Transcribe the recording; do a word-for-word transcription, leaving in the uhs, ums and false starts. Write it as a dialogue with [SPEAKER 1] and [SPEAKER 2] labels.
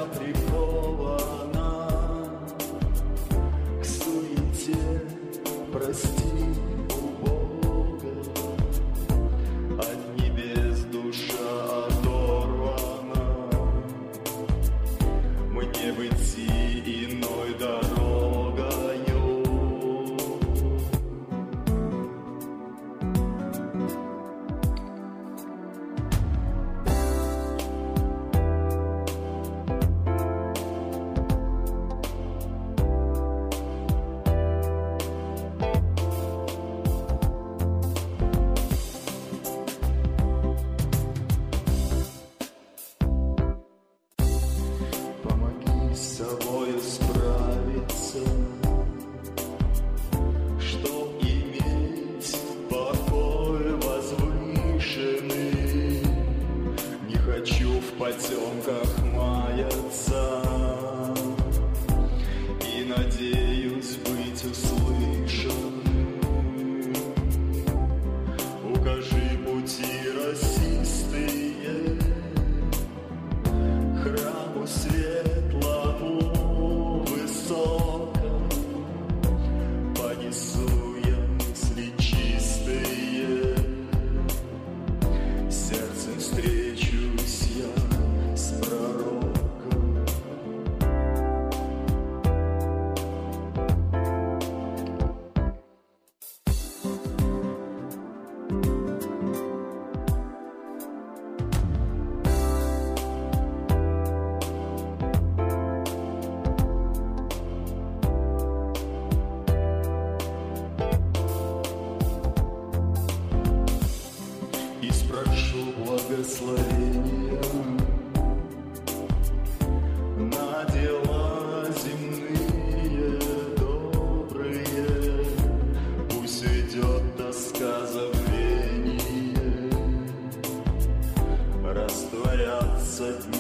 [SPEAKER 1] прикована к суете, прости, убого, от небес душа оторвана. Мне бы идти иной дорогою. С собою справиться, чтоб иметь покой возвышенный. Не хочу в потемках маяться и надеюсь быть услышанным. Укажи пути росистые храму светлому высоком, понесу я мысли чистые, сердцем встречусь я с пророком. И спрошу благословения на дела земные добрые. Пусть уйдет тоска забвения, растворятся дни.